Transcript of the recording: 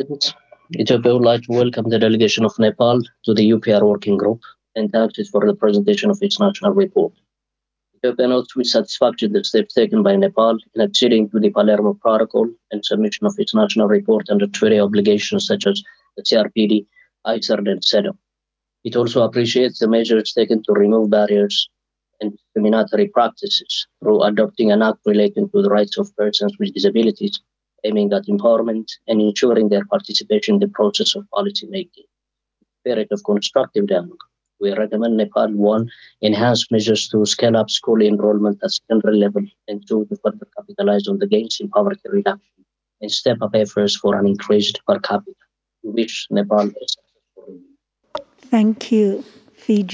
President. Ethiopia would like to welcome the delegation of Nepal to the UPR Working Group and thanks it for the presentation of its national report. Ethiopia notes with satisfaction the steps taken by Nepal in acceding to the Palermo Protocol and submission of its national report under treaty obligations such as the CRPD, ICERD, and SEDO. It also appreciates the measures taken to remove barriers and discriminatory practices through adopting an act relating to the rights of persons with disabilities, aiming at empowerment and ensuring their participation in the process of policy making. Spirit of constructive dialogue. We recommend Nepal one, enhance measures to scale up school enrollment at secondary level, and two, to further capitalize on the gains in poverty reduction and step up efforts for an increased per capita. We wish Nepal a successful. Thank you, Fiji.